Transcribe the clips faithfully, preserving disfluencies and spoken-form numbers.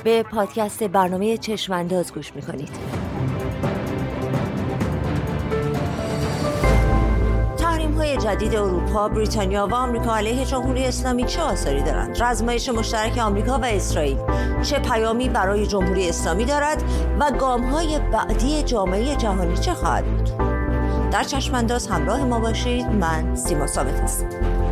به پادکست برنامه چشمانداز گوش میکنید. تحریم‌های جدید اروپا، بریتانیا و آمریکا علیه جمهوری اسلامی چه آثاری دارند؟ رزمایش مشترک آمریکا و اسرائیل چه پیامی برای جمهوری اسلامی دارد و گام‌های بعدی جامعه جهانی چه خواهد بود؟ در چشمانداز همراه ما باشید. من سیما ثابت هستم.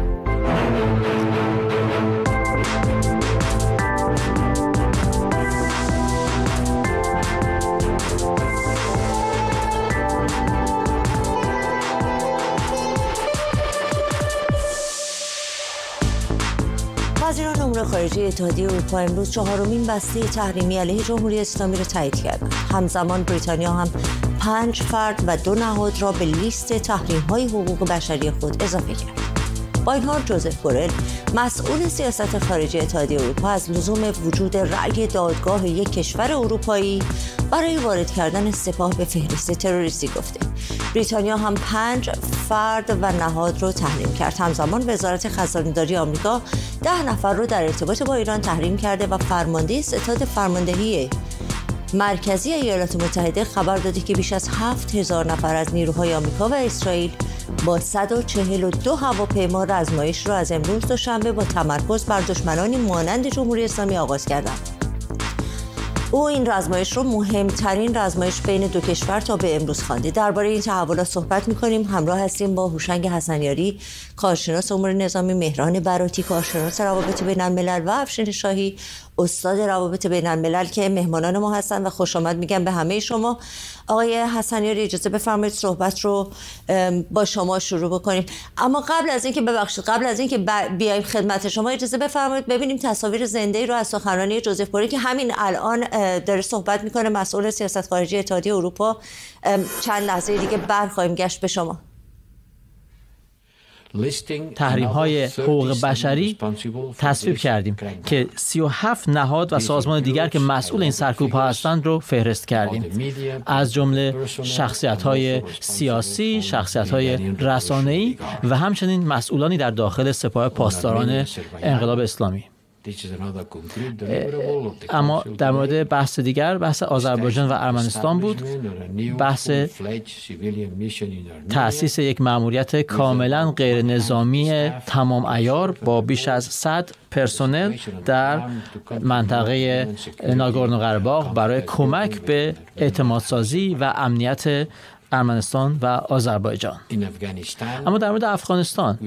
وزیران امور خارجه اتحادیه اروپا امروز چهارمین بسته تحریمی علیه جمهوری اسلامی را تایید کردند. همزمان بریتانیا هم پنج فرد و دو نهاد را به لیست تحریم‌های حقوق بشری خود اضافه کرد. با این حال جوزف بورل، مسئول سیاست خارجی اتحادیه اروپا، از لزوم وجود رأی دادگاه یک کشور اروپایی برای وارد کردن سپاه به فهرست تروریستی گفته. بریتانیا هم پنج فرد و نهاد رو تحریم کرد. همزمان وزارت خزانه‌داری آمریکا ده نفر رو در ارتباط با ایران تحریم کرده و فرمانده ستاد فرماندهی مرکزی ایالات متحده خبر داده که بیش از هفت هزار نفر از نیروهای آمریکا و اسرائیل با صد و چهل و دو هواپیما رزمایش را از امروز دوشنبه با تمرکز بر دشمنانی مانند جمهوری اسلامی آغاز کردند. او این رزمایش رو مهمترین رزمایش بین دو کشور تا به امروز خوانده. درباره این تحولات صحبت می‌کنیم. همراه هستیم با هوشنگ حسنیاری، کارشناس امور نظامی، مهران براتی، کارشناس روابط بین‌الملل و افشین شاهی، استاد روابط بین‌الملل که مهمانان ما هستن و خوش آمد میگم به همه شما. آقای حسنیاری اجازه بفرمایید صحبت رو با شما شروع بکنیم. اما قبل از اینکه ببخشید قبل از اینکه بیایم خدمت شما اجازه بفرمایید ببینیم تصاویر زنده رو از سخنرانی جوزف بورل که همین الان داره صحبت میکنه، مسئول سیاست خارجی اتحادیه اروپا. چند لحظه دیگه برخواهیم گشت به شما. تحریم‌های حقوق بشری تصویب کردیم که سی و هفت نهاد و سازمان دیگر که مسئول این سرکوب‌ها هستند رو فهرست کردیم، از جمله شخصیت‌های سیاسی، شخصیت‌های رسانه‌ای و همچنین مسئولانی در داخل سپاه پاسداران انقلاب اسلامی. اما در مورد بحث دیگر، بحث آذربایجان و ارمنستان بود. بحث تأسیس یک مأموریت کاملا غیر نظامی تمام عیار با بیش از صد پرسنل در منطقه ناگورنو قره‌باغ برای کمک به اعتمادسازی و امنیت ارمنستان و آذربایجان. اما در مورد افغانستان،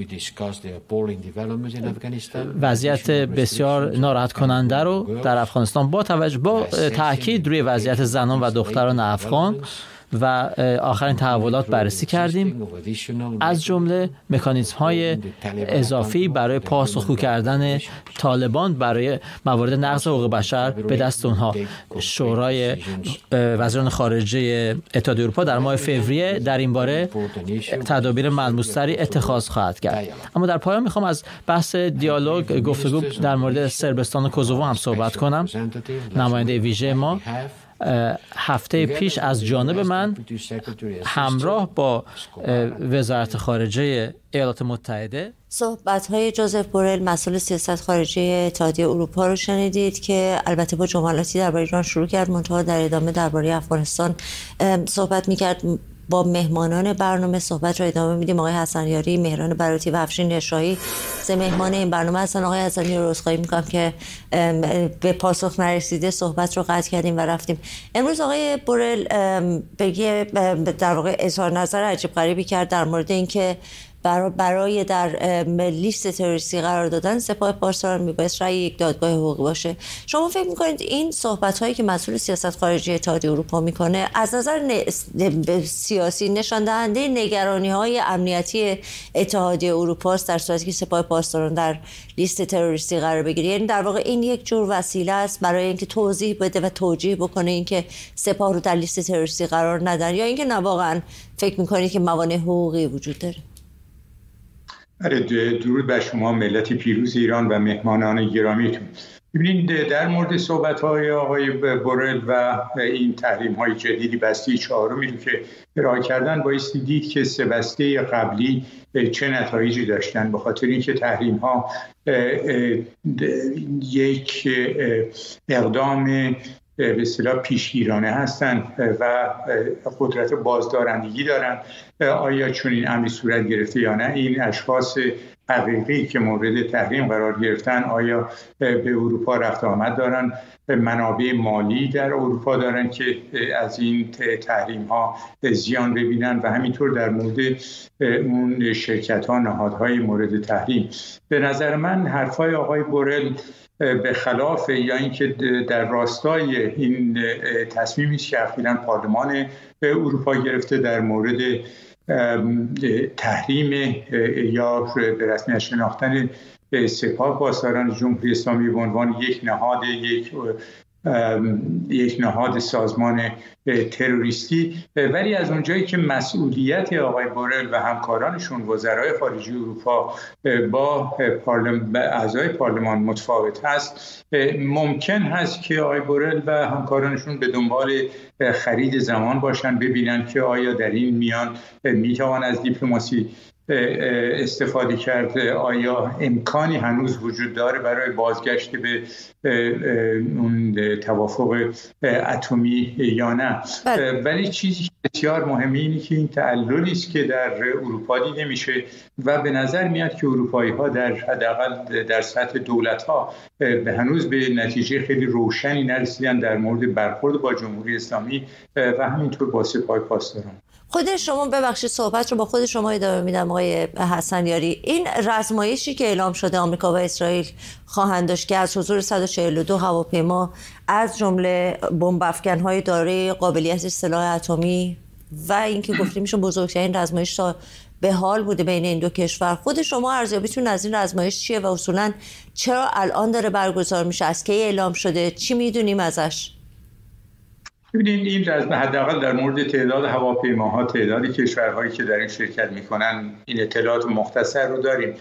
وضعیت بسیار ناراحت کننده رو در افغانستان با توجه با تاکید روی وضعیت زنان و دختران افغان و آخرین تحولات بررسی کردیم، از جمله مکانیزم‌های اضافی برای پاسخگو کردن طالبان برای موارد نقض حقوق بشر به دست اونها. شورای وزیران خارجه اتحادیه اروپا در ماه فوریه در این باره تدابیر ملموس‌تری اتخاذ خواهد کرد. اما در پایان میخوام از بحث دیالوگ گفتگو در مورد صربستان و کوزوو هم صحبت کنم. نماینده ویژه ما هفته پیش از جانب من همراه با وزارت خارجه ایالات متحده صحبت‌های جوزف بورل، مسئول سیاست خارجی اتحادیه اروپا رو شنیدید که البته با جملاتی درباره ایران شروع کرد، منتها در ادامه درباره افغانستان صحبت می‌کرد. با مهمانان برنامه صحبت رو ادامه میدیم. آقای حسنیاری، مهران براتی و افشین شاهی سه مهمان این برنامه هستن. آقای حسنیاری رو عذرخواهی میکنم که به پاسخ نرسیده صحبت رو قطع کردیم و رفتیم. امروز آقای بورل بگه در واقع اظهار نظر عجیب غریبی کرد در مورد اینکه برای در لیست تروریستی قرار دادن سپاه پاسداران میبایست رأی یک دادگاه حقوقی باشه. شما فکر میکنید این صحبت هایی که مسئول سیاست خارجی اتحادیه اروپا میکنه از نظر سیاسی نشان دهنده نگرانی های امنیتی اتحادیه اروپا است در صورتی که سپاه پاسداران در لیست تروریستی قرار بگیره؟ یعنی در واقع این یک جور وسیله است برای اینکه توضیح بده و توجیه بکنه اینکه سپاه رو در لیست تروریستی قرار ندن، یا اینکه نه واقعا فکر میکنید که موانع حقوقی وجود داره؟ درود بر شما ملت پیروز ایران و مهمانان گرامیتون. ببینید، در مورد صحبت‌های آقای بورل و این تحریم‌های جدیدی بسته چهارمی رو که ارائه کردن، بایستی دید که سه بسته قبلی چه نتایجی داشتن، به خاطر اینکه تحریم‌ها یک اقدام به اصطلاح پیشگیرانه هستند و قدرت بازدارندگی دارند. آیا چون این امری صورت گرفته یا نه؟ این اشخاص حقیقی که مورد تحریم قرار گرفتن آیا به اروپا رفت آمد دارن، منابع مالی در اروپا دارن که از این تحریم ها زیان ببینن؟ و همینطور در مورد اون شرکت ها، نهادهای مورد تحریم. به نظر من حرفای آقای بورل به خلاف یا اینکه در راستای این تصمیمی که اخیراً پارلمان اروپا گرفته در مورد تحریم یا به رسمیت شناختن سپاه پاسداران جمهوری اسلامی به عنوان یک نهاد یک یک نهاد سازمان تروریستی، ولی از اونجایی که مسئولیت آقای بورل و همکارانشون وزرای خارجه اروپا با پارلمان اعضای پارلمان متفاوت هست، ممکن هست که آقای بورل و همکارانشون به دنبال خرید زمان باشن، ببینن که آیا در این میان میتوان از دیپلماسی استفاده کرد، آیا امکانی هنوز وجود داره برای بازگشت به اون توافق اتمی یا نه. ولی چیزی که بسیار مهمه اینه که این تعللی است که در اروپا دیده میشه و به نظر میاد که اروپایی ها در حداقل در سطح دولت ها به هنوز به نتیجه خیلی روشنی نرسیدن در مورد برخورد با جمهوری اسلامی و همینطور با سپاه پاسداران. خود شما ببخشید صحبت رو با خود شما ادامه میدم آقای حسن یاری. این رزمایشی که اعلام شده آمریکا و اسرائیل خواهند داشت که از حضور صد و چهل و دو هواپیما از جمله بمب افکن‌های دارای قابلیت سلاح اتمی و اینکه گفتیم میشه بزرگترین رزمایش تا به حال بوده بین این دو کشور، خود شما ارزیابیتون از این رزمایش چیه و اصولاً چرا الان داره برگزار میشه؟ از کی اعلام شده؟ چی میدونیم ازش؟ ببینید، این رزم حداقل در مورد تعداد هواپیماها، تعداد کشورهایی که در این شرکت میکنن، این اطلاعات مختصر رو داریم.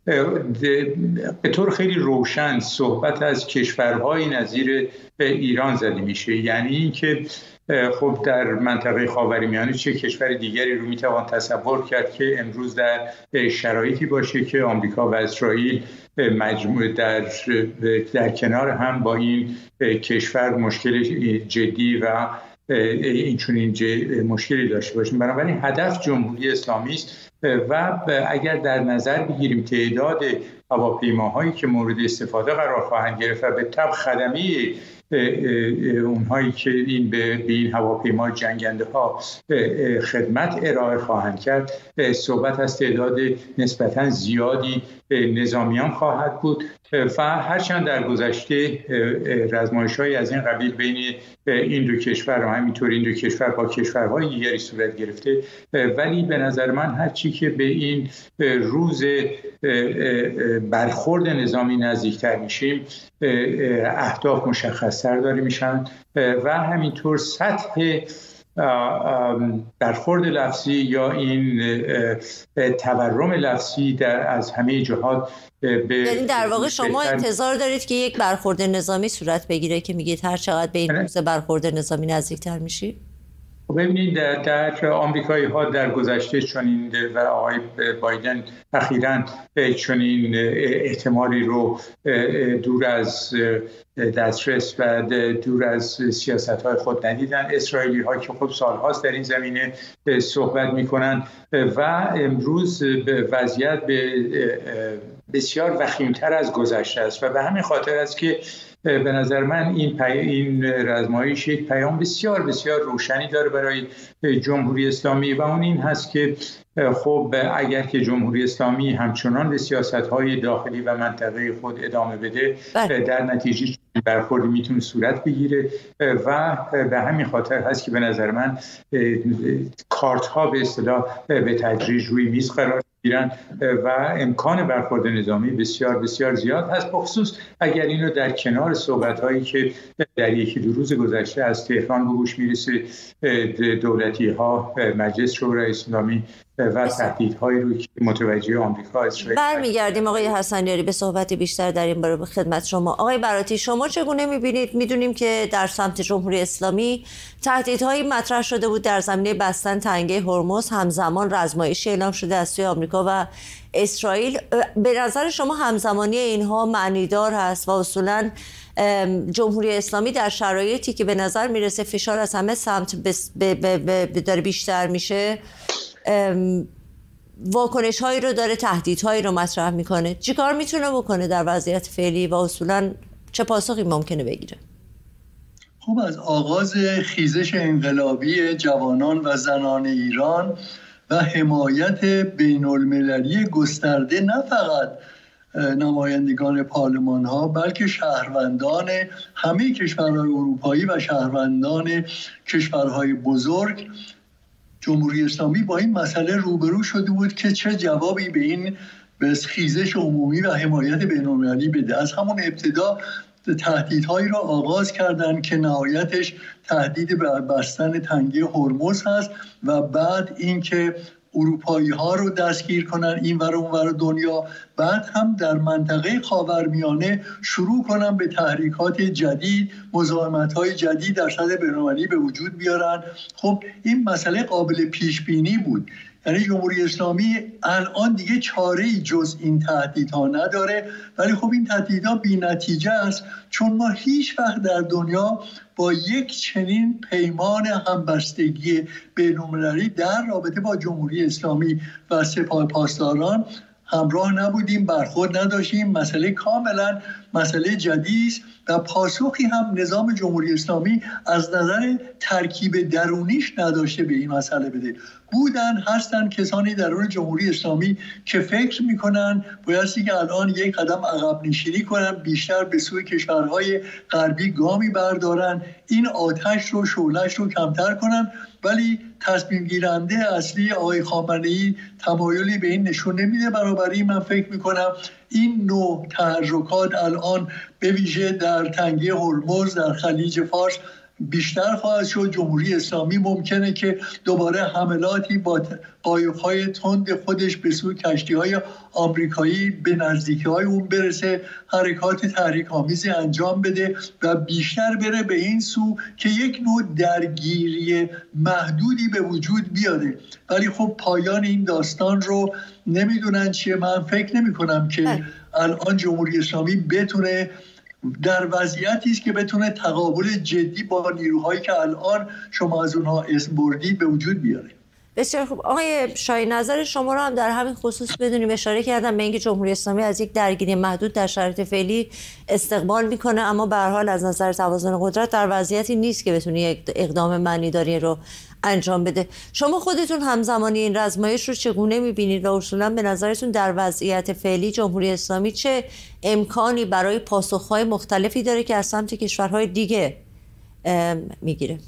به طور خیلی روشن صحبت از کشورهای نظیر ایران زده میشه، یعنی اینکه خب در منطقه خاورمیانه چه کشور دیگری رو میتوان تصور کرد که امروز در شرایطی باشه که آمریکا و اسرائیل مجموع در در کنار هم با این کشور مشکل جدی و این چنین مشکلی داشته باشیم. بنابراین هدف جمهوری اسلامی است و اگر در نظر بگیریم تعداد هواپیماهایی که مورد استفاده قرار خواهند گرفت و به تبع خدمه اونهایی که این به این هواپیما جنگنده ها خدمت ارائه خواهند کرد، صحبت از تعداد نسبتاً زیادی نظامیان خواهد بود و هرچند در گذشته رزمایش‌های از این قبیل بین این دو کشور و همینطور این دو کشور با کشورهای دیگری صورت گرفته، ولی به نظر من هر چی که به این روز برخورد نظامی نزدیکتر میشیم، اهداف مشخص‌تر داره میشن و همینطور سطح برخورد لفظی یا این تورم لفظی در از همه جهات به یعنی در واقع شما انتظار دارید که یک برخورد نظامی صورت بگیره که میگید هر چقدر به این روز برخورد نظامی نزدیکتر میشی؟ ببینید، در, در آمریکایی ها در گذشته چنین و آقای بایدن اخیراً چنین احتمالی رو دور از دسترس و دور از سیاست‌های خود ندیدن. اسرائیلی ها که خب سالهاست در این زمینه صحبت میکنن و امروز به وضعیت به بسیار وخیمتر از گذشته است و به همین خاطر است که به نظر من این پی... این رزمایش یک پیام بسیار بسیار روشنی داره برای جمهوری اسلامی و اون این هست که خب اگر که جمهوری اسلامی همچنان به سیاست‌های داخلی و منطقه خود ادامه بده، در نتیجه برخوردی میتونه صورت بگیره و به همین خاطر هست که به نظر من کارت‌ها به اصطلاح به تدریج روی میز قرار گیرن و امکان برخورد نظامی بسیار بسیار زیاد هست، بخصوص اگر اینو در کنار صحبت‌هایی که در یکی دو روز گذشته از تهران به گوش میرسه، دولتی‌ها، مجلس شورای اسلامی و تهدیدهایی رو که متوجه آمریکا اسرائیل. برمیگردیم آقای حسنیاری به صحبت بیشتر در این باره خدمت شما. آقای براتی، شما چگونه می‌بینید؟ می‌دونیم که در سمت جمهوری اسلامی تهدیدهایی مطرح شده بود در زمینه بستن تنگه هرمز، همزمان رزمایشی اعلام شده از سوی آمریکا و اسرائیل. به نظر شما همزمانی اینها معنیدار هست و اصولاً جمهوری اسلامی در شرایطی که به نظر میرسه فشار از همه سمت داره بیشتر میشه، واکنش هایی رو داره، تهدیدهایی رو مطرح میکنه، چیکار میتونه بکنه در وضعیت فعلی و اصولا چه پاسخی ممکنه بگیره؟ خب از آغاز خیزش انقلابی جوانان و زنان ایران و حمایت بین المللی گسترده نه فقط نمایندگان پارلمان ها بلکه شهروندان همه کشورهای اروپایی و شهروندان کشورهای بزرگ، جمهوری اسلامی با این مسئله روبرو شده بود که چه جوابی به این به خیزش عمومی و حمایت بین‌المللی بده. از همون ابتدا تهدیدهایی را آغاز کردند که نهایتش تهدید به بستن تنگه هرمز هست و بعد اینکه اروپایی ها رو دستگیر کنن این ور اون ور دنیا، بعد هم در منطقه خاورمیانه شروع کنن به تحریکات جدید، مزاحمت های جدید در سطح بین‌المللی به وجود بیارن. خب این مسئله قابل پیش بینی بود، یعنی جمهوری اسلامی الان دیگه چاره‌ای جز این تهدیدها نداره، ولی خب این تهدیدها بی‌نتیجه است، چون ما هیچ وقت در دنیا با یک چنین پیمان همبستگی بین‌المللی در رابطه با جمهوری اسلامی و سپاه پاسداران همراه نبودیم، برخورد نداشتیم. مسئله کاملا مسئله جدید است و پاسخی هم نظام جمهوری اسلامی از نظر ترکیب درونیش نداشته به این مسئله بده. بودن هستن کسانی درون جمهوری اسلامی که فکر میکنن بایستی که الان یک قدم عقب نشینی کنن، بیشتر به سوی کشورهای غربی گامی بردارن، این آتش رو شعله‌اش رو کمتر کنن، ولی تصمیم گیرنده اصلی آقای خامنه‌ای تمایلی به این نشون نمیده. بنابراین من فکر میکنم این نوع تحرکات الان به ویژه در تنگه هرمز در خلیج فارس بیشتر خواهد شد. جمهوری اسلامی ممکنه که دوباره حملاتی با قایق‌های تند خودش به سوی کشتی‌های آمریکایی به نزدیکی‌های اون برسه، حرکات تحریک‌آمیزی انجام بده و بیشتر بره به این سو که یک نوع درگیری محدودی به وجود بیاره. ولی خب پایان این داستان رو نمیدونن چیه. من فکر نمی‌کنم که الان جمهوری اسلامی بتونه در وضعیتی است که بتونه تقابل جدی با نیروهایی که الان شما از اونها اسم بردید به وجود بیاره. بسیار خوب. آقای شاهی، نظر شما رو هم در همین خصوص بدونیم. اشاره کردم به اینکه جمهوری اسلامی از یک درگیری محدود در شرایط فعلی استقبال میکنه، اما به هر حال از نظر توازن قدرت در وضعیتی نیست که بتونه یک اقدام معنیداری رو انجام بده. شما خودتون همزمانی این رزمایش رو چگونه میبینید و اصولا به نظرتون در وضعیت فعلی جمهوری اسلامی چه امکانی برای پاسخهای مختلفی داره که از سمت کشورهای دیگه میگیره؟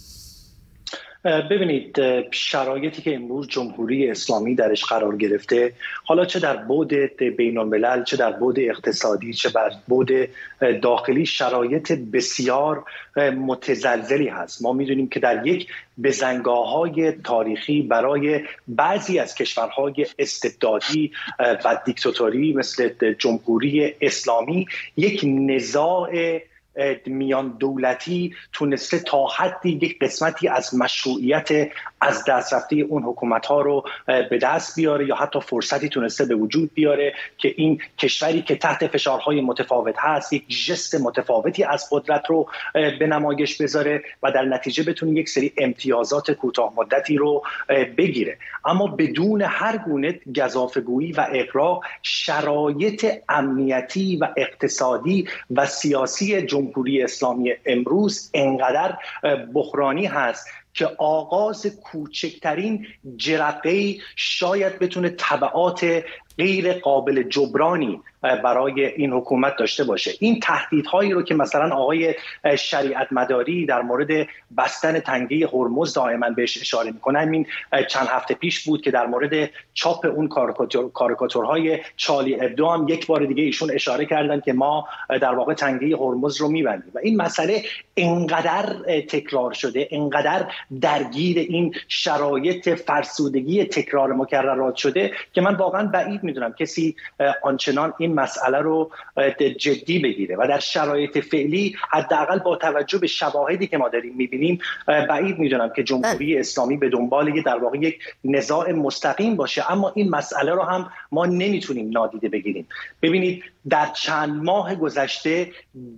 ببینید، شرایطی که امروز جمهوری اسلامی درش قرار گرفته، حالا چه در بعد بین الملل، چه در بعد اقتصادی، چه در بعد داخلی، شرایط بسیار متزلزلی هست. ما میدونیم که در یک بزنگاه‌های تاریخی برای بعضی از کشورهای استبدادی و دیکتاتوری مثل جمهوری اسلامی یک نزاع میان دولتی تونسته تا حدی یک قسمتی از مشروعیت از دست رفته اون حکومت‌ها رو به دست بیاره یا حتی فرصتی تونسته به وجود بیاره که این کشوری که تحت فشارهای متفاوت هست یک ژست متفاوتی از قدرت رو به نمایش بذاره و در نتیجه بتونه یک سری امتیازات کوتاه مدتی رو بگیره. اما بدون هر گونه گزافه‌گویی و اغراق، شرایط امنیتی و اقتصادی و سیاسی جمهوری اسلامی امروز انقدر بحرانی هست که آغاز کوچکترین جرقه‌ای شاید بتونه تبعات غیر قابل جبرانی برای این حکومت داشته باشه. این تهدیدهایی رو که مثلا آقای شریعت مداری در مورد بستن تنگه هرمز دائما بهش اشاره میکنه، همین چند هفته پیش بود که در مورد چاپ اون کاریکاتور کاریکاتورهای چارلی ابدو هم یک بار دیگه ایشون اشاره کردن که ما در واقع تنگه هرمز رو میبندیم و این مسئله انقدر تکرار شده، انقدر درگیر این شرایط فرسودگی تکرار مکررات شده که من واقعا بعید میدونم کسی آنچنان این مسئله رو جدی بگیره و در شرایط فعلی حداقل با توجه به شواهدی که ما داریم میبینیم بعید میدونم که جمهوری اسلامی به دنبال در واقع یک نزاع مستقیم باشه. اما این مسئله رو هم ما نمیتونیم نادیده بگیریم. ببینید در چند ماه گذشته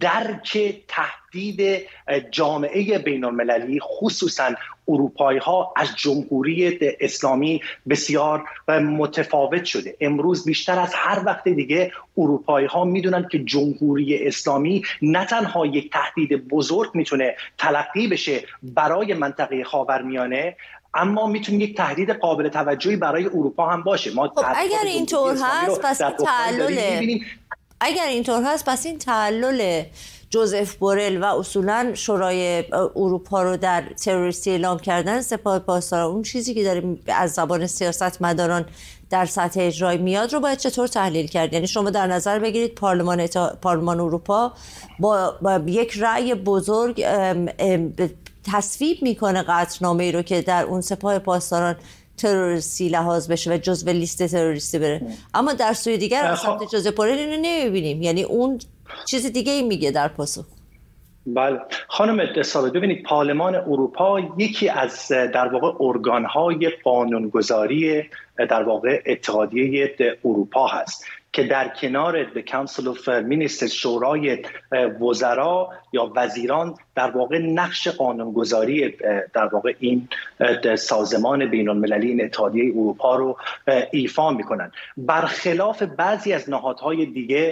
درک تهدید جامعه بین المللی خصوصا اروپایی ها از جمهوری اسلامی بسیار متفاوت شده. امروز بیشتر از هر وقت دیگه اروپایی ها میدونن که جمهوری اسلامی نه تنها یک تهدید بزرگ میتونه تلقی بشه برای منطقه خاورمیانه، اما میتونه یک تهدید قابل توجهی برای اروپا هم باشه. ما خب اگر اینطور هست پس این تعلل اگر اینطور هست پس این تعلل جوزف بورل و اصولا شورای اروپا رو در تروریستی اعلام کردن سپاه پاسداران، اون چیزی که داره از زبان سیاستمداران در سطح اجرایی میاد رو باید چطور تحلیل کرد؟ یعنی شما در نظر بگیرید پارلمان اتا... پارلمان اروپا با... با یک رأی بزرگ ام... ام... تصویب میکنه قطعنامه‌ای رو که در اون سپاه پاسداران تروریستی لحاظ بشه و جزو لیست تروریستی بره، اما در سوی دیگر از سمت جوزف بورل اینو نمیبینیم، یعنی اون چیز دیگه ای میگه در پاسخ. بله خانم ثابت، ببینید پارلمان اروپا یکی از در واقع ارگان‌های قانونگذاری در واقع اتحادیه اروپا هست که در کنار The Council of Ministers شورای وزرا یا وزیران در واقع نقش قانونگذاری در واقع این سازمان بین المللی این اتحادیه اروپا رو ایفا میکنن، برخلاف بعضی از نهادهای دیگه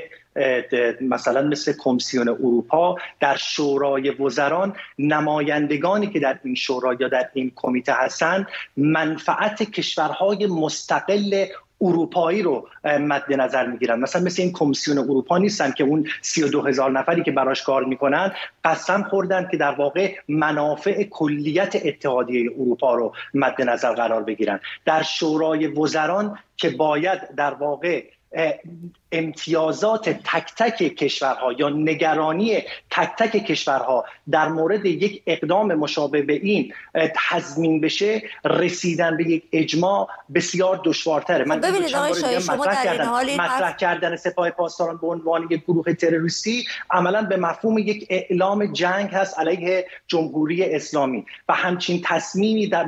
مثلا مثل کمیسیون اروپا. در شورای وزران نمایندگانی که در این شورا یا در این کمیته هستند منفعت کشورهای مستقل اروپایی رو مد نظر میگیرن. مثلا مثل این کمیسیون اروپا نیستن که اون سی و دو هزار نفری که براش کار میکنن قسم خوردن که در واقع منافع کلیت اتحادیه اروپا رو مد نظر قرار بگیرن. در شورای وزران که باید در واقع امتیازات تک تک کشورها یا نگرانی تک تک کشورها در مورد یک اقدام مشابه به این تضمین بشه، رسیدن به یک اجماع بسیار دشوارتره. من ببینید آقای شاهی، شما در این حال مطرح کردن سپاه پاسداران به عنوان یک گروه تروریستی عملاً به مفهوم یک اعلام جنگ هست علیه جمهوری اسلامی و همچین تصمیمی در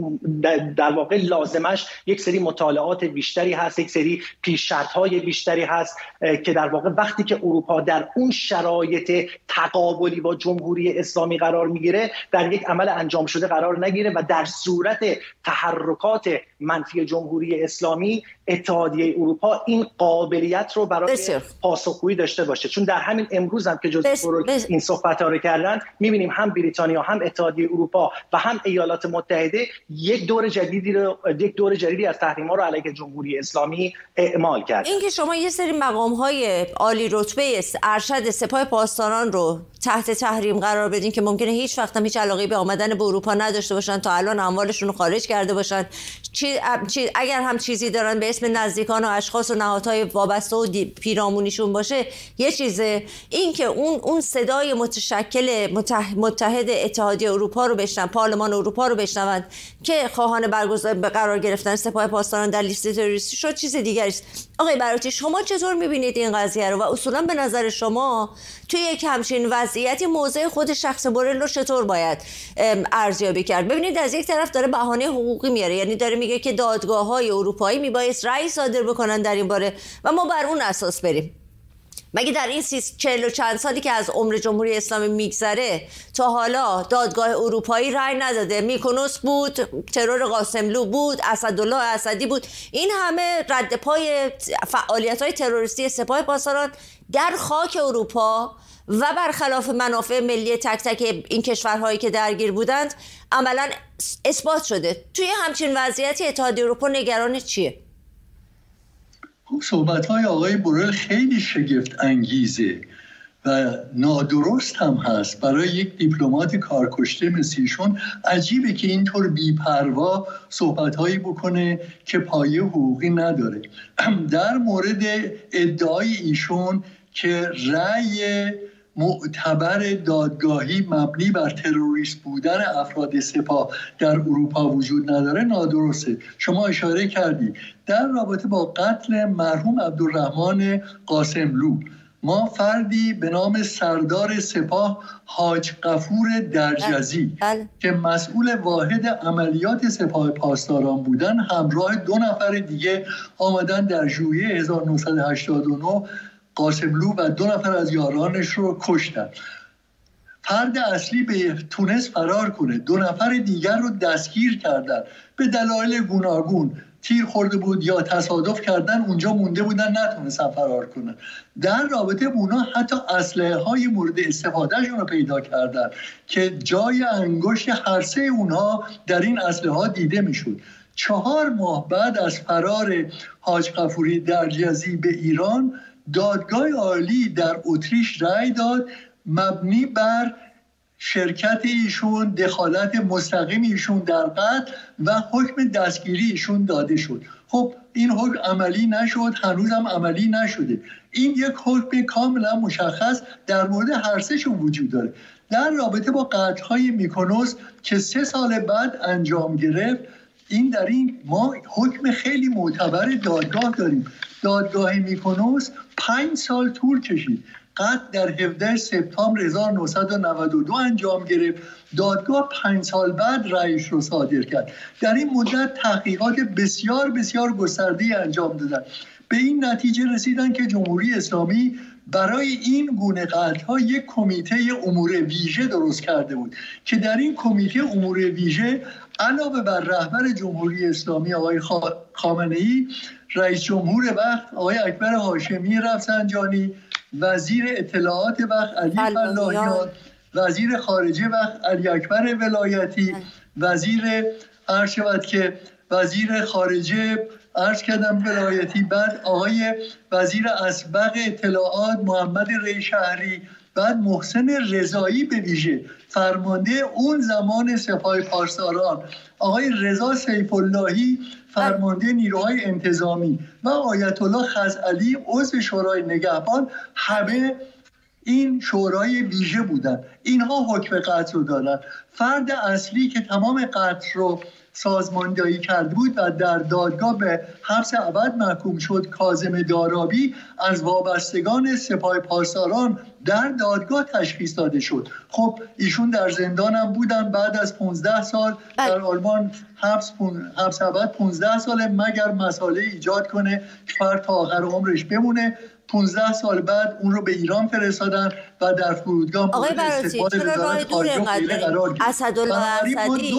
در واقع لازمش یک سری مطالعات بیشتری هست، یک سری پیش شرط‌های بیشتری هست که در واقع وقتی که اروپا در اون شرایط تقابلی با جمهوری اسلامی قرار میگیره در یک عمل انجام شده قرار نگیره و در صورت تحرکات منفی جمهوری اسلامی اتحادیه اروپا این قابلیت رو برای پاسخگویی داشته باشه. چون در همین امروز هم که جوزف بورل این صحبت‌ها رو کردن می‌بینیم هم بریتانیا هم اتحادیه اروپا و هم ایالات متحده یک دور جدیدی رو یک دور جدیدی از تحریم‌ها رو علیه جمهوری اسلامی اعمال کرد. این که شما یه سری مقام‌های عالی رتبه ارشد سپاه پاسداران رو تحت تحریم قرار بدین که ممکنه هیچ وقت هم هیچ علاقه‌ای به آمدن به اروپا نداشته باشن، تا الان اموالشون رو خارج کرده باشن، چی... چی... اگر هم چیزی دارن به اسم نزدیکان و اشخاص و نهادهای وابسته و پیرامونیشون باشه یه چیزه، این که اون اون صدای متشکل متح... متحد اتحادیه اروپا رو بشنون، پارلمان اروپا رو بشنون که خواهان برگزار به قرار گرفتن سپاه پاسداران در لیست تروریستی شد چیز دیگری است. آقای براتی شما چطور می‌بینید این قضیه رو و اصولا به نظر شما توی یک همچین وضعیتی موضع خود شخص بورل رو چطور باید ارزیابی کرد؟ ببینید از یک طرف داره بهانه حقوقی میاره، یعنی داره میگه که دادگاه‌های اروپایی میبایست رأی صادر بکنن در این باره و ما بر اون اساس بریم. مگه در این چهل و چند سالی که از عمر جمهوری اسلامی میگذره تا حالا دادگاه اروپایی رأی نداده؟ میکنوس بود، ترور قاسملو بود، اسدالله اسدی بود، این همه رد پای فعالیت‌های تروریستی سپاه پاسداران در خاک اروپا و برخلاف منافع ملی تک تک این کشورهایی که درگیر بودند عملاً اثبات شده. توی همچین وضعیتی اتحادیه اروپا نگران چیه؟ خب صحبت‌های آقای بورل خیلی شگفت انگیزه و نادرست هم هست. برای یک دیپلمات کارکشته مثل ایشون عجیبه که اینطور بی‌پروا صحبت‌هایی بکنه که پایه حقوقی نداره. در مورد ادعای ایشون که رأی معتبر دادگاهی مبنی بر تروریست بودن افراد سپاه در اروپا وجود نداره نادرسته. شما اشاره کردی در رابطه با قتل مرحوم عبدالرحمن قاسملو ما فردی به نام سردار سپاه حاج غفور درجزی که مسئول واحد عملیات سپاه پاسداران بودن همراه دو نفر دیگه آمدن در ژوئیه هزار و نهصد و هشتاد و نه قاسملو و دو نفر از یارانش رو کشتن. فرد اصلی به تونس فرار کنه، دو نفر دیگر رو دستگیر کردن به دلایل گوناگون، تیر خورده بود یا تصادف کردن اونجا مونده بودن نتونستن فرار کنن. در رابطه با اونا حتی اسلحه های مورد استفادهشون رو پیدا کردن که جای انگشت هر سه اونها در این اسلحه ها دیده میشد. چهار ماه بعد از فرار حاج غفوری درجزی به ایران دادگاه عالی در اتریش رأی داد مبنی بر شرکت ایشون، دخالت مستقیم ایشون در قتل و حکم دستگیری ایشون داده شد. خب این حکم عملی نشد، هنوز هم عملی نشده. این یک حکم کاملا مشخص در مورد هر سهشون وجود داره. در رابطه با قتل‌های میکونوس که سه سال بعد انجام گرفت، این در این ما حکم خیلی معتبر دادگاه داریم. دادگاه میکونوس پنج سال طول کشید. قتل در هفدهم سپتامبر هزار و نهصد و نود و دو انجام گرفت. دادگاه پنج سال بعد رأیش رو صادر کرد. در این مدت تحقیقات بسیار بسیار گسترده‌ای انجام دادن. به این نتیجه رسیدن که جمهوری اسلامی برای این گونه قتل‌ها یک کمیته امور ویژه درست کرده بود که در این کمیته امور ویژه علاوه بر رهبر جمهوری اسلامی آقای خامنه‌ای، رئیس جمهور وقت آقای اکبر هاشمی رفسنجانی، وزیر اطلاعات وقت علی فلاحیان، وزیر خارجه وقت علی اکبر ولایتی، وزیر عرض شود که وزیر خارجه عرض کردم ولایتی، بعد آقای وزیر اسبق اطلاعات محمد ریشهری، بعد محسن رضایی به ویژه فرمانده اون زمان سپاه پاسداران، آقای رضا سیف اللهی فرمانده نیروهای انتظامی و آیت الله خزعلی عضو شورای نگهبان، همه این شورای ویژه بودن. اینها حکم قتل رو دادن. فرد اصلی که تمام قتل رو سازماندهی کرده بود و در دادگاه به حبس ابد محکوم شد، کاظم دارابی، از وابستگان سپاه پاسداران در دادگاه تشخیص داده شد. خب ایشون در زندان هم بودن. بعد از پانزده سال در آلمان حبس حبس ابد پانزده ساله مگر مسئله ایجاد کنه فرد تا آخر عمرش بمونه. پانزده سال بعد اون رو به ایران فرستادن و در فرودگاه آقای براتی چرا راه دور اینقدر اسدالله اسدی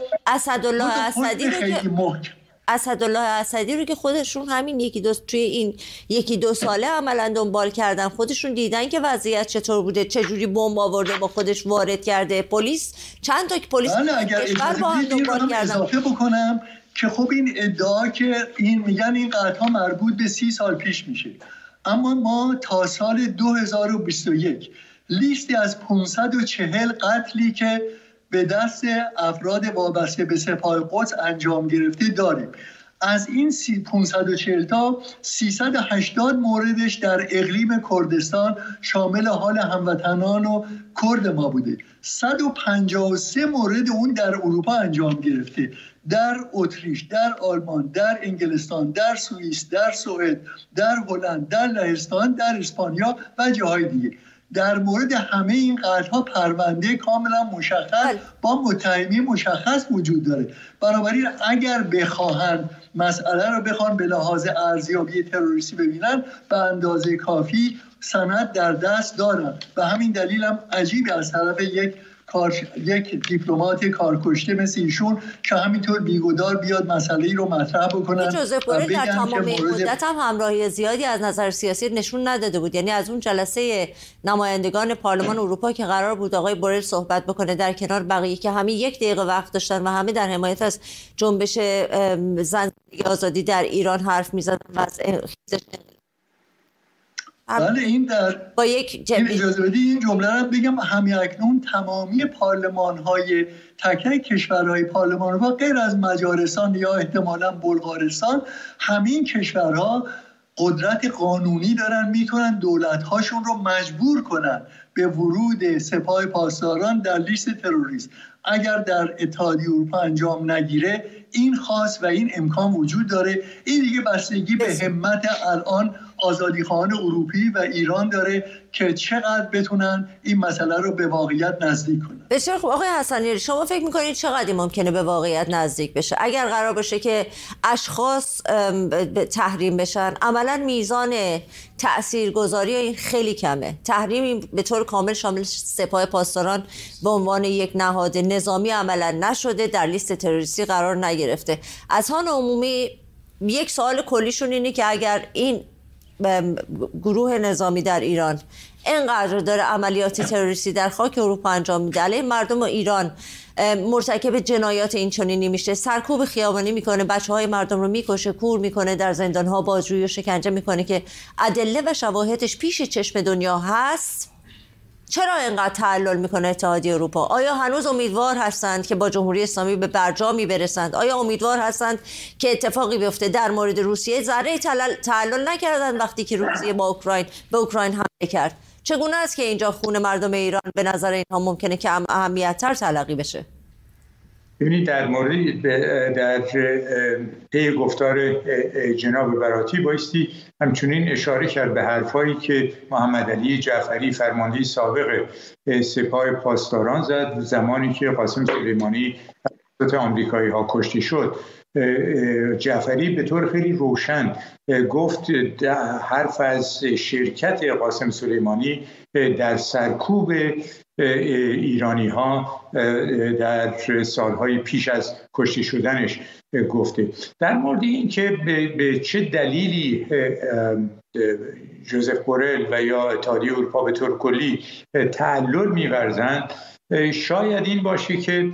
اسدالله اسدی رو که اسدالله اسدی رو که خودشون همین یکی دو توی این یکی دو ساله عملا دنبال کردن، خودشون دیدن که وضعیت چطور بوده، چه جوری بمب آورده با خودش وارد کرده، پلیس چند تا پلیس کشور با هم دنبال کردن. اضافه بکنم که خب این ادعا که این میگن این قتل‌ها مربوط به سی سال پیش میشه، اما ما تا سال دو هزار و بیست و یک لیستی از پانصد و چهل قتلی که به دست افراد وابسته به سپاه قدس انجام گرفته داریم. از این پانصد و چهل تا سیصد و هشتاد موردش در اقلیم کردستان شامل حال هموطنان و کرد ما بوده. صد و پنجاه و سه مورد اون در اروپا انجام گرفته، در اتریش، در آلمان، در انگلستان، در سوئیس، در سوئد، در هلند، در لهستان، در اسپانیا و جاهای دیگه. در مورد همه این قتل‌ها پرونده کاملا مشخص با متهمین مشخص وجود داره. بنابراین اگر بخواهند مسئله رو بخوان به لحاظ ارزیابی تروریستی ببینن به اندازه کافی سند در دست دارن و همین دلیل هم عجیبی از طرف یک کار یک دیپلمات کارکشته مثل ایشون که همینطور بیگدار بیاد مسئله رو مطرح بکنن. جوزف بورل در تمام این مدت هم همراهی زیادی از نظر سیاسی نشون نداده بود. یعنی از اون جلسه نمایندگان پارلمان اروپا که قرار بود آقای بورل صحبت بکنه در کنار بقیه که همه یک دقیقه وقت داشتن و همه در حمایت از جنبش زندگی آزادی در ایران حرف می‌زدن و از خیزش بله این در با یک جمعی... اجازه بدی این جمله رو بگم. همین اکنون تمامی پارلمان‌های تک تک کشورهای پارلمان و غیر از مجارستان یا احتمالاً بلغارستان، همین کشورها قدرت قانونی دارن، میتونن دولت‌هاشون رو مجبور کنن به ورود سپاه پاسداران در لیست تروریست. اگر در اتحادیه اروپا انجام نگیره این خاص و این امکان وجود داره. این دیگه بستگی به همت الان آزادیخواهان اروپی و ایران داره که چقدر بتونن این مسئله رو به واقعیت نزدیک کنن. بسیار خوب. آقای حسنی، شما فکر میکنید چقدر ممکنه به واقعیت نزدیک بشه؟ اگر قرار باشه که اشخاص تحریم بشن، عملا میزان تاثیرگذاری این خیلی کمه. تحریم به طور کامل شامل سپاه پاسداران به عنوان یک نهاد نظامی عملا نشده، در لیست تروریستی قرار نگرفته. از آن عمومی یک سوال کلیشون اینه که اگر این گروه نظامی در ایران اینقدر داره عملیاتی تروریستی در خاک اروپا انجام میده، علیه مردم ایران مرتکب جنایات این چنینی میشه، سرکوب خیابانی میکنه، بچهای مردم رو میکشه، کور میکنه، در زندانها بازجویی و شکنجه میکنه که ادله و شواهدش پیش چشم دنیا هست، چرا اینقدر تعلل میکنه اتحادیه اروپا؟ آیا هنوز امیدوار هستند که با جمهوری اسلامی به برجامی برسند؟ آیا امیدوار هستند که اتفاقی بیفته؟ در مورد روسیه ذره تعلل نکردن وقتی که روسیه با اوکراین به اوکراین حمله کرد. چگونه است که اینجا خون مردم ایران به نظر اینها ممکنه که اهمیت‌تر تلقی بشه؟ ببینید در مورد در پی گفتار جناب براتی بایستی همچنین اشاره کرد به حرفایی که محمد علی جعفری فرمانده سابق سپاه پاسداران زد زمانی که قاسم سلیمانی توسط آمریکایی ها کشته شد. جعفری به طور خیلی روشن گفت حرف از شرکت قاسم سلیمانی در سرکوب ایرانی ها در سالهای پیش از کشته شدنش گفته. در مورد این که به چه دلیلی جوزف بورل و یا اتحادیه اروپا به طور کلی تعلل می‌ورزند، شاید این باشه که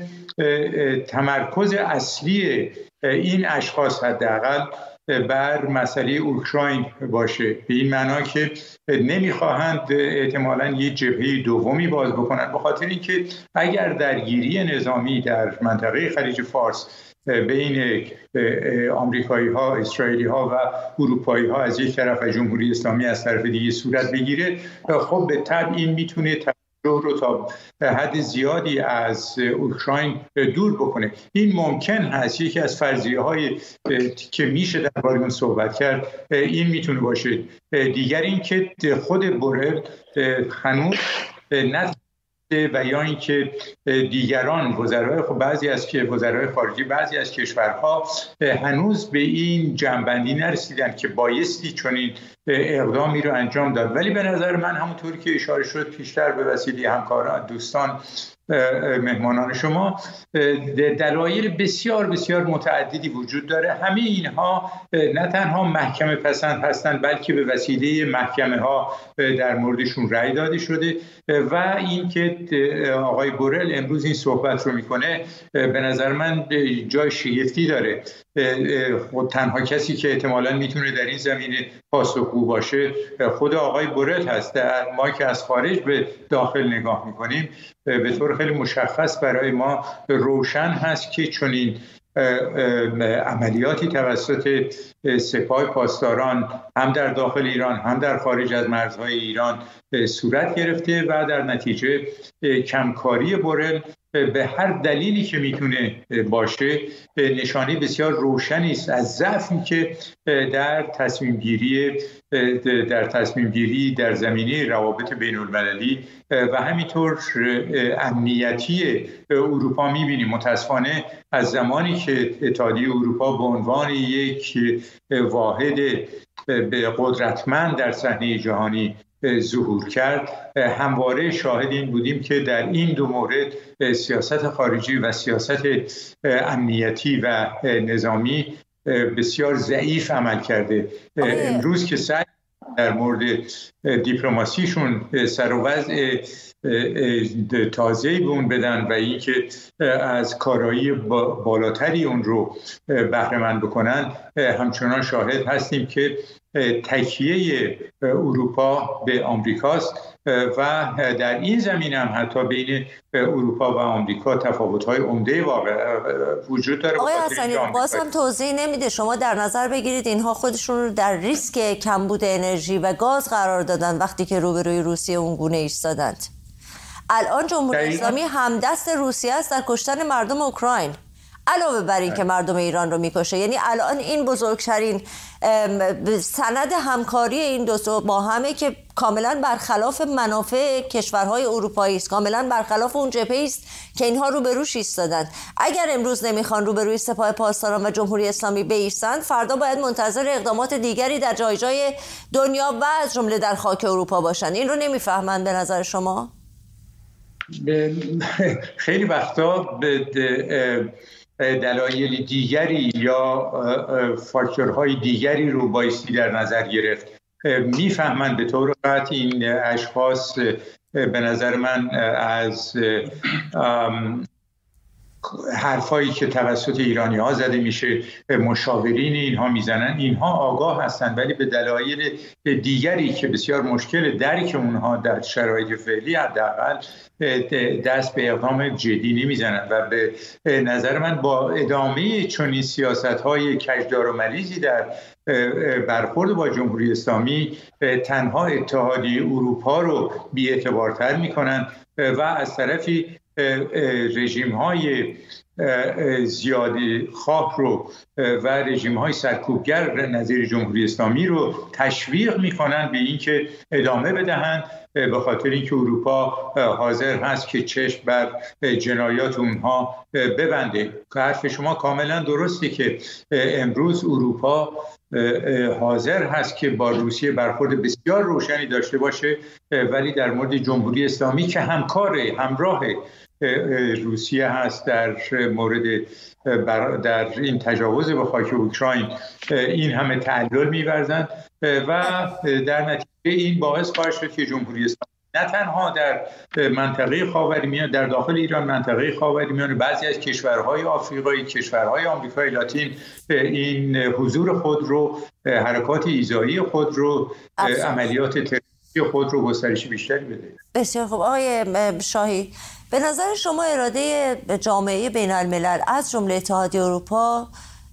تمرکز اصلی این اشخاص حداقل بر مسئله اوکراین باشه، به این معنا که نمیخواهند احتمالاً یک جبهه دومی باز بکنند، به خاطر اینکه اگر درگیری نظامی در منطقه خلیج فارس بین آمریکایی ها، اسرائیلی ها و اروپایی ها از یک طرف و جمهوری اسلامی از طرف دیگه صورت بگیره، خب به طبع این میتونه رو تا حد زیادی از اوکراین دور بکنه. این ممکن هست. یکی از فرضیه های که میشه درباره اون صحبت کرد این میتونه باشه. دیگر این که خود بورل هنوز نه و یا اینکه دیگران وزرای خب بعضی از که وزرای خارجه بعضی از کشورها هنوز به این جنبندی نرسیدن که بایستی چنین اقدامی رو انجام داد. ولی به نظر من همونطوری که اشاره شد پیشتر به وسیله همکاران دوستان مهمانان شما، دلایل بسیار بسیار متعددی وجود داره. همه اینها نه تنها محکمه پسند هستند بلکه به وسیله محکمه ها در موردشون رأی داده شده و اینکه آقای بورل امروز این صحبت رو میکنه به نظر من جای شگفتی داره. خود تنها کسی که احتمالاً میتونه در این زمینه پاسخگو باشه خود آقای بورل هست. ما که از خارج به داخل نگاه میکنیم به طور خیلی مشخص برای ما روشن هست که چنین عملیاتی توسط سپاه پاسداران هم در داخل ایران هم در خارج از مرزهای ایران صورت گرفته و در نتیجه کمکاری بورل به هر دلیلی که میتونه باشه نشانه بسیار روشنی است از ضعفی که در تصمیم گیری در تصمیم گیری در زمینه روابط بین المللی و همینطور امنیتی اروپا میبینیم. متاسفانه از زمانی که اتحادیه اروپا به عنوان یک واحد به قدرتمند در صحنه جهانی ظهور کرد، همواره شاهد این بودیم که در این دو مورد سیاست خارجی و سیاست امنیتی و نظامی بسیار ضعیف عمل کرده. امروز که سعی در مورد دیپلماسیشون سر و وضع تازه‌ای به اون بدن و اینکه از کارایی بالاتری اون رو بهره مند بکنن، همچنان شاهد هستیم که تکیه اروپا به آمریکاست و در این زمینه هم حتی بین اروپا و آمریکا تفاوت‌های عمده واقع وجود داره. آقای حسنی باز هم توضیح نمیده. شما در نظر بگیرید اینها خودشون رو در ریسک کمبود انرژی و گاز قرار دادن وقتی که روبروی روسیه اون گونه ایستادند. الان جمهوری اسلامی همدست روسیه است در کشتن مردم اوکراین، علاوه بر این که مردم ایران رو میکشه. یعنی الان این بزرگترین سند همکاری این دو تا با همه که کاملا برخلاف منافع کشورهای اروپایی است، کاملا برخلاف اون جبهه‌ای است که اینها روبروش ایستادند. اگر امروز نمیخوان روبروی سپاه پاسداران و جمهوری اسلامی بایستند، فردا باید منتظر اقدامات دیگری در جای جای دنیا و از جمله در خاک اروپا باشند. این رو نمیفهمند به نظر شما؟ خیلی وقتا به دلایل دیگری یا فاکتورهای دیگری رو بایستی در نظر گرفت. میفهمن به طور قطع این اشخاص به نظر من از حرفایی که توسط ایرانی ها زده میشه، مشاورین اینها میزنن، اینها آگاه هستند، ولی به دلایل دیگری که بسیار مشکل درک اونها در شرایط فعلی حداقل دست به اقدام جدی نمیزنند و به نظر من با ادامه چنین سیاست‌های کجدار و مریضی در برخورد با جمهوری اسلامی تنها اتحادیه اروپا رو بی‌اعتبارتر میکنن و از طرفی رژیم‌های زیادی خواه رو و رژیم‌های سرکوبگر نظیر جمهوری اسلامی رو تشویق می‌کنن به اینکه ادامه بدهند، به خاطر اینکه اروپا حاضر هست که چشم بر جنایات اونها ببنده. حرف شما کاملا درسته که امروز اروپا حاضر هست که با روسیه برخورد بسیار روشنی داشته باشه، ولی در مورد جمهوری اسلامی که همکار همراه روسیه هست در مورد در این تجاوز به خاک اوکراین این همه تعلل می‌ورزند و در نتیجه این باعث خواهد شد که جمهوری اسلامی نه تنها در منطقه خاورمیانه، در داخل ایران، منطقه خاورمیانه، بعضی از کشورهای آفریقایی، کشورهای آمریکای لاتین این حضور خود رو، حرکات ایذایی خود رو، افزار. عملیات تروریستی خود رو گسترش بیشتری بده. بسیار خوب. آقای شاهی، به نظر شما اراده جامعه بین الملل از جمله اتحادیه اروپا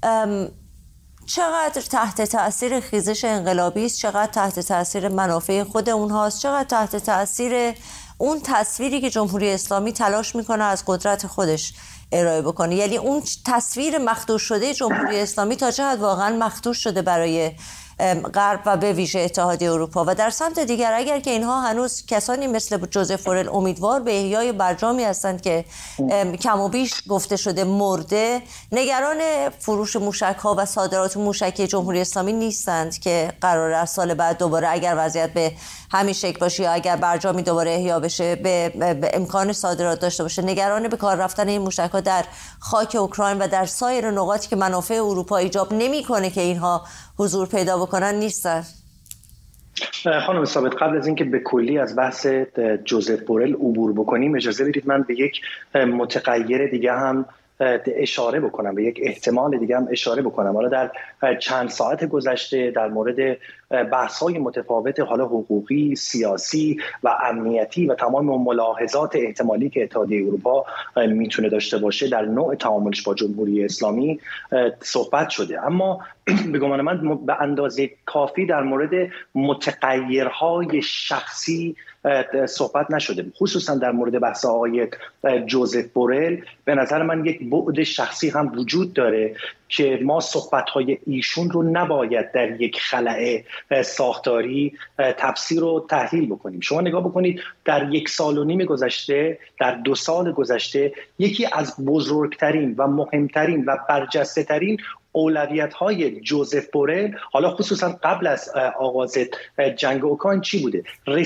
چقدر تحت تأثیر خیزش انقلابی است، چقدر تحت تأثیر منافع خود اونهاست، چقدر تحت تأثیر اون تصویری که جمهوری اسلامی تلاش میکنه از قدرت خودش ارائه بکنه؟ یعنی اون تصویر مخدوش شده جمهوری اسلامی تا چه حد واقعا مخدوش شده برای غرب و به ویژه اتحادیه اروپا؟ و در سمت دیگر اگر که اینها هنوز کسانی مثل جوزف بورل امیدوار به احیای برجامی هستند که کم و بیش گفته شده مرده، نگران فروش موشک‌ها و صادرات موشکی جمهوری اسلامی نیستند که قراره از سال بعد دوباره اگر وضعیت به همین شکل باشه یا اگر برجامی دوباره احیا بشه به, به امکان صادرات داشته باشه، نگران به کار رفتن این موشک‌ها در خاک اوکراین و در سایر نقاطی که منافع اروپا ایجاب نمی‌کنه که اینها حضور پیدا بکنن نیستن؟ خانم ثابت، قبل از اینکه به کلی از بحث جوزف بورل عبور بکنیم، اجازه بدید من به یک متغیر دیگه هم اشاره بکنم، به یک احتمال دیگه هم اشاره بکنم. حالا در چند ساعت گذشته در مورد بحث‌های متفاوت، حالا حقوقی، سیاسی و امنیتی و تمام ملاحظات احتمالی که اتحادیه اروپا میتونه داشته باشه در نوع تعاملش با جمهوری اسلامی صحبت شده، اما به گمان من به اندازه کافی در مورد متغیرهای شخصی صحبت نشده، خصوصا در مورد بحث آقای جوزف بورل. به نظر من یک بعد شخصی هم وجود داره که ما صحبت‌های ایشون رو نباید در یک خلأ ساختاری تفسیر و تحلیل بکنیم. شما نگاه بکنید در یک سال و نیم گذشته، در دو سال گذشته، یکی از بزرگترین و مهمترین و برجسته ترین اولویت‌های جوزف بورل حالا خصوصا قبل از آغاز جنگ اوکراین چی بوده؟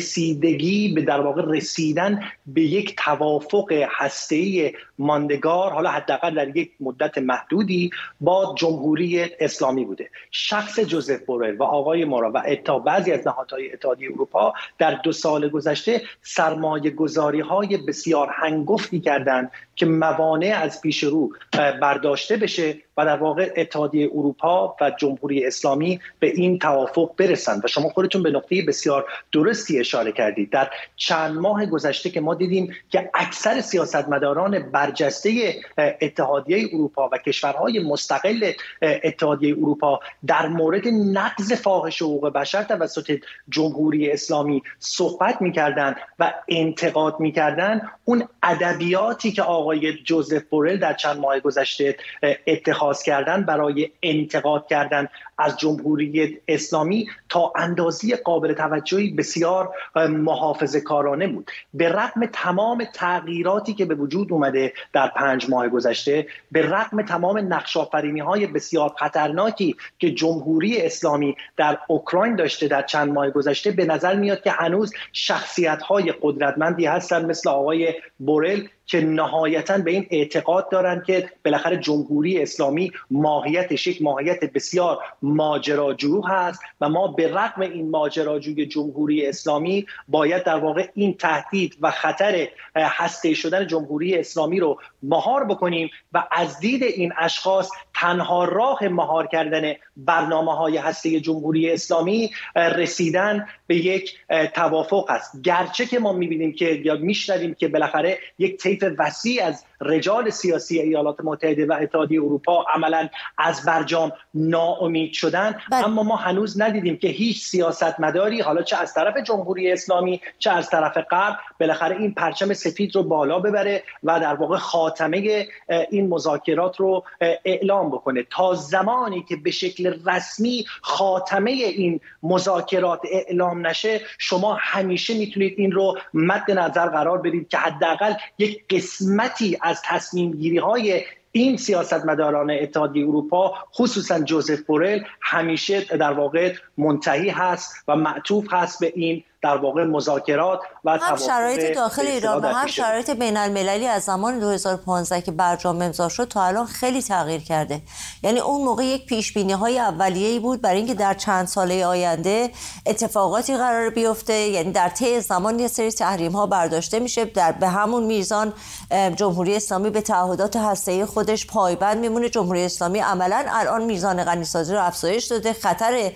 رسیدگی به در واقع رسیدن به یک توافق هسته‌ای ماندگار، حالا حداقل در یک مدت محدودی، با جمهوری اسلامی بوده. شخص جوزف بورل و آقای مورا و اتا بعضی از نهادهای اتحادیه اروپا در دو سال گذشته سرمایه گذاری های بسیار هنگفتی کردند که موانع از پیش رو برداشته بشه و در واقع اتحادیه اروپا و جمهوری اسلامی به این توافق برسند. و شما خودتون به نقطه بسیار درستی اشاره کردید. در چند ماه گذشته که ما دیدیم که اکثر سیاستمداران برجسته اتحادیه اروپا و کشورهای مستقل اتحادیه اروپا در مورد نقض فاحش حقوق بشر توسط جمهوری اسلامی صحبت می‌کردند و انتقاد می‌کردند، اون ادبیاتی که آقای جوزف بورل در چند ماه گذشته اتخاذ کردن برای انتقاد کردن از جمهوری اسلامی تا اندازه قابل توجهی بسیار محافظه‌کارانه بود. به رغم تمام تغییراتی که به وجود اومده در پنج ماه گذشته، به رغم تمام نقش‌آفرینی‌های بسیار خطرناکی که جمهوری اسلامی در اوکراین داشته در چند ماه گذشته، به نظر میاد که هنوز شخصیت‌های قدرتمندی هستن مثل آقای بورل که نهایتاً به این اعتقاد دارند که بالاخره جمهوری اسلامی ماهیتش یک ماهیت بسیار ماجراجو هست و ما به رغم این ماجراجوی جمهوری اسلامی باید در واقع این تهدید و خطر هسته شدن جمهوری اسلامی رو مهار بکنیم و از دید این اشخاص تنها راه مهار کردن برنامه‌های هسته جمهوری اسلامی رسیدن به یک توافق است. گرچه که ما می‌بینیم که یا می‌شنویم که بالاخره یک طیف وسیع از رجال سیاسی ایالات متحده و اتحادیه اروپا عملاً از برجام ناامید شدن، بل... اما ما هنوز ندیدیم که هیچ سیاستمداری، حالا چه از طرف جمهوری اسلامی چه از طرف غرب، بالاخره این پرچم سفید رو بالا ببره و در واقع خاتمه این مذاکرات رو اعلام بکنه. تا زمانی که به شکل رسمی خاتمه این مذاکرات اعلام نشه، شما همیشه میتونید این رو مد نظر قرار بدید که حداقل یک قسمتی از تصمیم گیری های این سیاستمداران اتحادیه اروپا، خصوصا جوزف بورل، همیشه در واقع منتهی هست و معطوف هست به این در واقع مذاکرات و هم شرایط داخل ایران و هم شرایط بین المللی از زمان دو هزار و پانزده که برجام امضا شد تا الان خیلی تغییر کرده. یعنی اون موقع یک پیش بینی های اولیه‌ای بود برای اینکه در چند ساله آینده اتفاقاتی قرار بیفته، یعنی در طی زمان یه سری تحریم ها برداشته میشه، در به همون میزان جمهوری اسلامی به تعهدات هسته‌ای خودش پایبند میمونه. جمهوری اسلامی عملاً الان میزان غنیسازی رو افزایش داده. خطر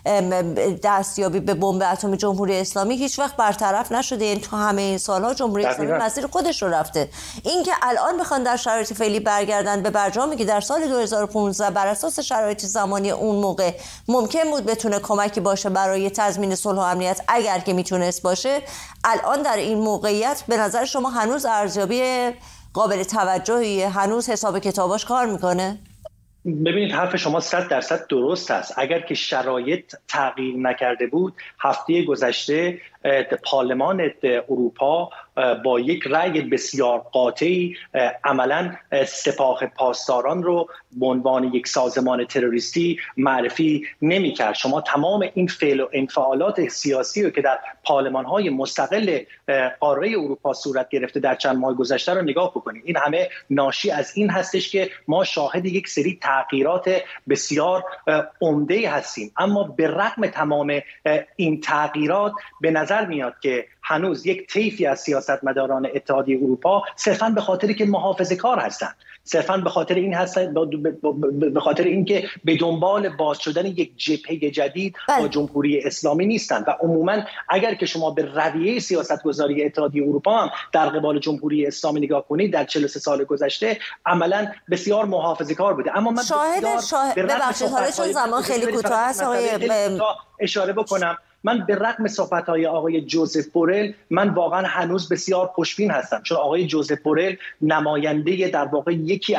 دستیابی به بمب اتمی جمهوری اسلامی هیچ وقت برطرف نشده. این تو همه این سالها جمهوری اسلامی مسیر خودش رو رفته. این که الان بخوان در شرایط فعلی برگردن به برجامی که در سال دو هزار و پانزده بر اساس شرایط زمانی اون موقع ممکن بود بتونه کمکی باشه برای تضمین صلح و امنیت، اگر که میتونست باشه، الان در این موقعیت به نظر شما هنوز ارزیابی قابل توجهی، هنوز حساب کتاباش کار میکنه؟ ببینید، حرف شما صد درصد درست است. اگر که شرایط تغییر نکرده بود، هفته گذشته پارلمان اروپا با یک رأی بسیار قاطعی عملاً سپاه پاسداران رو به عنوان یک سازمان تروریستی معرفی نمی‌کرد. شما تمام این فعل و انفعالات سیاسی رو که در پارلمان‌های مستقل قاره اروپا صورت گرفته در چند ماه گذشته رو نگاه بکنید. این همه ناشی از این هستش که ما شاهد یک سری تغییرات بسیار عمده هستیم. اما به رغم تمام این تغییرات به نظر میاد که هنوز یک طیفی از سیاستمداران اتحادیه اروپا صرفاً به خاطری که محافظه‌کار هستند، صرفاً به خاطر این هستن به خاطر اینکه به دنبال باز شدن یک جبهه جدید با جمهوری اسلامی نیستند. و عموماً اگر که شما به رویه سیاستگذاری اتحادیه اروپا هم در قبال جمهوری اسلامی نگاه کنید، در چهل و سه سال گذشته عملاً بسیار محافظه‌کار بوده. اما من شاهد شاهد ببخشید، حالا چون زمان خیلی کوتاه است آقای اشاره بکنم، من به رغم صحبت‌های آقای جوزف بورل من واقعا هنوز بسیار خوشبین هستم، چون آقای جوزف بورل نماینده در واقع یکی از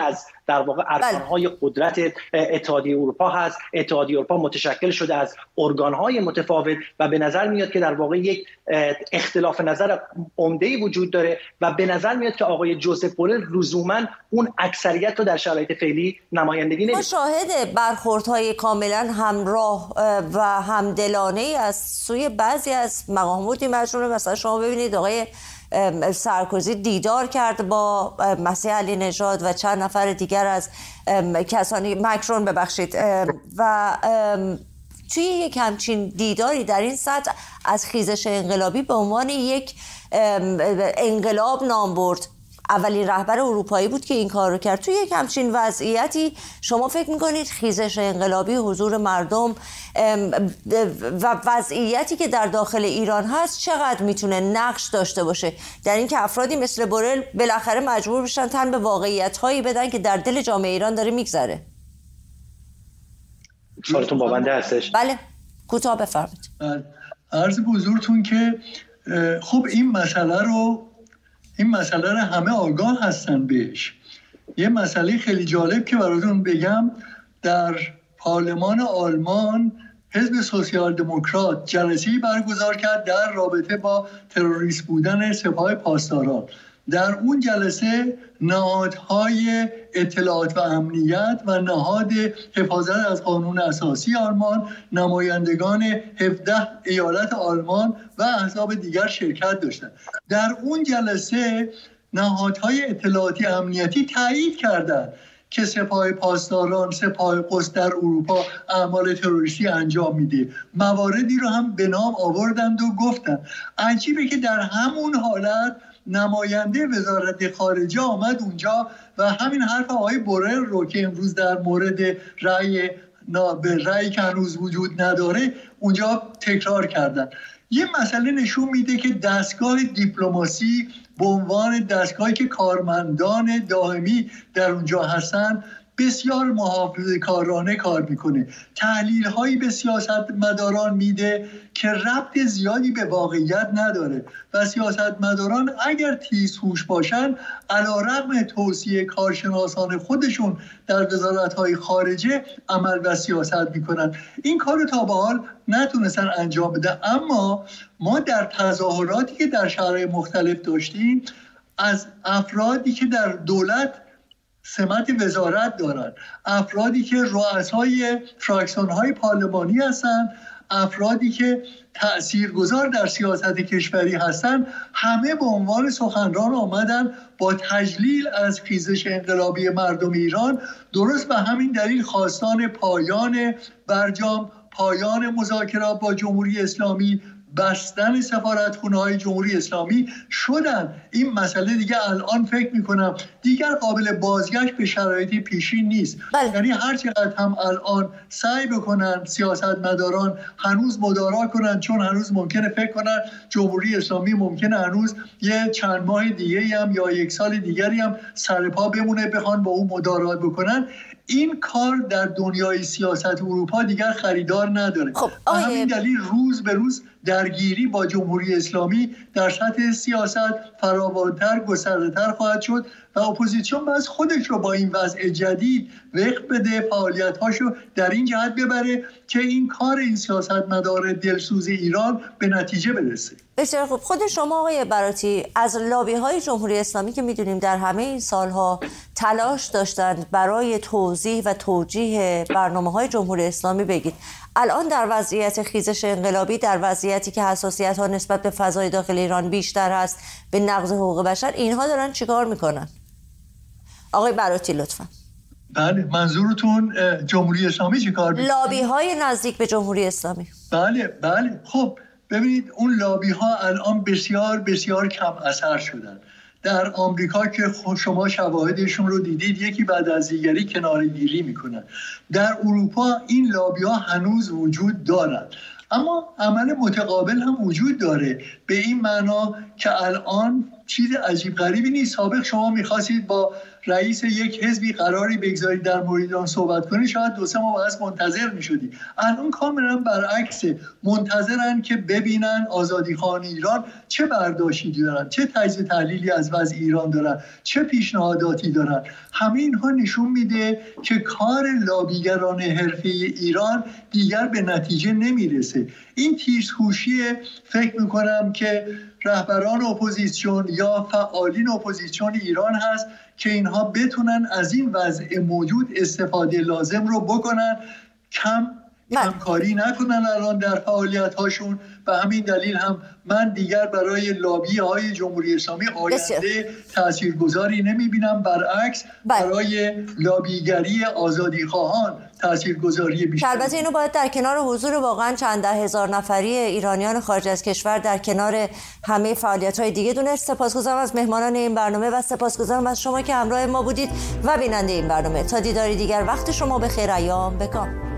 در واقع ارکان‌های قدرت اتحادیه اروپا هست. اتحادیه اروپا متشکل شده از ارگان‌های متفاوت و به نظر میاد که در واقع یک اختلاف نظر عمده‌ای وجود داره و به نظر میاد که آقای جوزف بورل لزوماً اون اکثریت رو در شرایط فعلی نمایندگی نمی‌کنه. ما شاهد برخوردهای کاملا همراه و همدلانه ای از سوی بعضی از مقام بودیم. مثلا شما ببینید آقای سارکوزی دیدار کرد با مسیح علی نژاد و چند نفر دیگر از کسانی، مکرون ببخشید، و توی یک همچین دیداری در این سطح از خیزش انقلابی به عنوان یک انقلاب نام برد. اولین رهبر اروپایی بود که این کار رو کرد. توی یک همچین وضعیتی شما فکر میکنید خیزش انقلابی، حضور مردم و وضعیتی که در داخل ایران هست چقدر میتونه نقش داشته باشه در اینکه افرادی مثل بورل بالاخره مجبور بشن تن به واقعیت‌هایی بدن که در دل جامعه ایران داره میگذره؟ سوالتون با بنده هستش؟ بله، کوتاه بفرمایید. عرض به حضورتون که خب این مسئله رو این مسئله رو همه آگاه هستن بهش. یه مسئله خیلی جالب که براتون بگم، در پارلمان آلمان حزب سوسیال دموکرات جلسه‌ای برگزار کرد در رابطه با تروریست بودن سپاه پاسداران. در اون جلسه نهادهای اطلاعات و امنیت و نهاد حفاظت از قانون اساسی آلمان، نمایندگان هفده ایالت آلمان و احزاب دیگر شرکت داشتند. در اون جلسه نهادهای اطلاعاتی امنیتی تایید کردند که سپاه پاسداران، سپاه قدس در اروپا اعمال تروریستی انجام میده. مواردی رو هم به نام آوردند و گفتند. عجیبه که در همون حالت نماینده وزارت خارجه آمد اونجا و همین حرف آقای بورل رو که امروز در مورد رأی به رأی که هنوز وجود نداره اونجا تکرار کردن. یه مسئله نشون میده که دستگاه دیپلماسی به عنوان دستگاهی که کارمندان دائمی در اونجا هستن بسیار محافظه‌کارانه کار میکنه. تحلیل هایی به سیاستمداران میده که ربط زیادی به واقعیت نداره و سیاستمداران اگر تیزهوش باشن علیرغم توصیه کارشناسان خودشون در وزارت‌های خارجه عمل و سیاست میکنن. این کار رو تا به حال نتونستن انجام بده. اما ما در تظاهراتی که در شهرهای مختلف داشتیم از افرادی که در دولت سمت وزارت دارن، افرادی که رؤسای فراکسیون‌های پارلمانی هستن، افرادی که تأثیرگذار در سیاست کشوری هستن، همه به عنوان سخنران آمدن با تجلیل از خیزش انقلابی مردم ایران. درست به همین دلیل خواستان پایان برجام، پایان مذاکرات با جمهوری اسلامی، بستن سفارتخونه‌های جمهوری اسلامی شدن. این مسئله دیگه الان فکر میکنم دیگر قابل بازگشت به شرایط پیشین نیست. بله. یعنی هر چقدر هم الان سعی بکنن سیاستمداران هنوز مدارا کنن، چون هنوز ممکنه فکر کنن جمهوری اسلامی ممکنه هنوز یه چند ماه دیگه هم یا یک سال دیگری هم سرپا بمونه بخوان با اون مدارات بکنن، این کار در دنیای سیاست اروپا دیگر خریدار نداره. خب به همین دلیل روز به روز درگیری با جمهوری اسلامی در سطح سیاست فراوانتر، گسترده‌تر خواهد شد و اپوزیسیون باید خودش رو با این وضع جدید وقت بده، فعالیت‌هاشو در این جهت ببره که این کار این سیاستمدار دلسوز ایران به نتیجه برسه. بسیار خوب. خود شما آقای براتی از لابی‌های جمهوری اسلامی که می‌دونیم در همه این سالها تلاش داشتند برای توضیح و توجیه برنامه‌های جمهوری اسلامی بگید، الان در وضعیت خیزش انقلابی، در وضعیتی که حساسیت‌ها نسبت به فضای داخل ایران بیشتر هست، به نقض حقوق بشر، اینها دارن چیکار میکنن؟ آقای براتی لطفا. بله، منظورتون جمهوری اسلامی چیکار میکنه؟ لابی‌های نزدیک به جمهوری اسلامی. بله بله. خب ببینید اون لابی‌ها الان بسیار بسیار کم اثر شدن. در آمریکا که شما شواهدشون رو دیدید یکی بعد از دیگری کناره‌گیری میکنن. در اروپا این لابی‌ها هنوز وجود دارند، اما عمل متقابل هم وجود داره، به این معنا که الان چیز عجیب غریبی نیست. سابق شما میخواستید با رئیس یک حزبی قراری بگذارید در مورد ایران صحبت کنید، شاید دو سه ماه بعد منتظر میشدید. الان کاملا برعکسه، منتظرن که ببینن آزادیخواهان ایران چه برداشتی دارن، چه تجزیه تحلیلی از وضع ایران دارن، چه پیشنهاداتی دارن. همه اینها نشون میده که کار لابیگران حرفه‌ای ایران دیگر به نتیجه نمیرسه. این تیزهوشی فکر میکنم که رهبران اپوزیسیون یا فعالین اپوزیسیون ایران هست که اینها بتونن از این وضع موجود استفاده لازم رو بکنن، کم کمکاری نکنن الان در فعالیت هاشون. و همین دلیل هم من دیگر برای لابی های جمهوری اسلامی آینده تاثیرگذاری نمیبینم، برعکس برای لابیگری آزادیخواهان تاثیرگذاری بیشتر. البته اینو باید در کنار حضور واقعا چند ده هزار نفری ایرانیان خارج از کشور در کنار همه فعالیت‌های دیگه دونست. سپاسگزارم از مهمانان این برنامه و سپاسگزارم از شما که همراه ما بودید و بیننده این برنامه. تا دیداری دیگر وقت شما بخیر، ایام بکام.